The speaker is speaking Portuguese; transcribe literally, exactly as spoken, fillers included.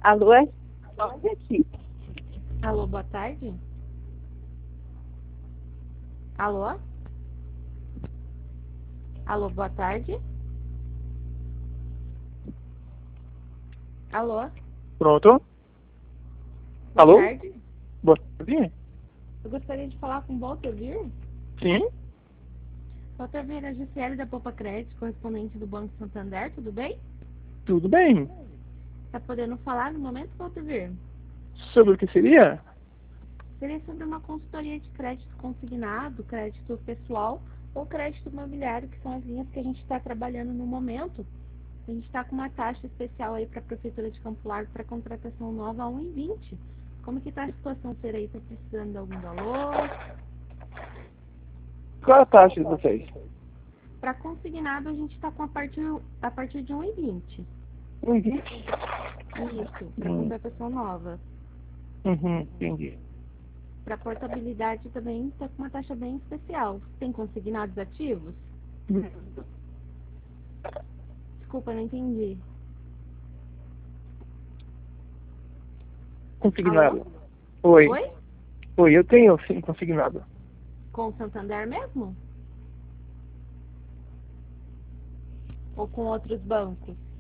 Alô, é aqui. Alô, boa tarde. Alô? Alô, boa tarde. Alô? Pronto. Boa Alô? tarde. Boa tarde. Eu gostaria de falar com o Walter Vir. Sim? Walter Vir, a Gisele da Poupa Crédito, correspondente do Banco Santander, tudo bem? Tudo bem. Tá podendo falar no momento, Walter Vir? Sobre o que seria? Seria sobre uma consultoria de crédito consignado, crédito pessoal ou crédito imobiliário, que são as linhas que a gente está trabalhando no momento. A gente está com uma taxa especial aí para a Prefeitura de Campo Largo para contratação nova a um vírgula vinte. Como que está a situação ser aí? Está precisando de algum valor? Qual a taxa de vocês? Para consignado a gente está com a partir, a partir de um vírgula vinte. Um vinte? Isso, para Hum. contratação nova. Uhum, entendi. Para portabilidade também está com uma taxa bem especial. Tem consignados ativos? Hum. Desculpa, não entendi. Consignado. Alô? Oi. Oi? Oi, eu tenho sim consignado. Com o Santander mesmo? Ou com outros bancos?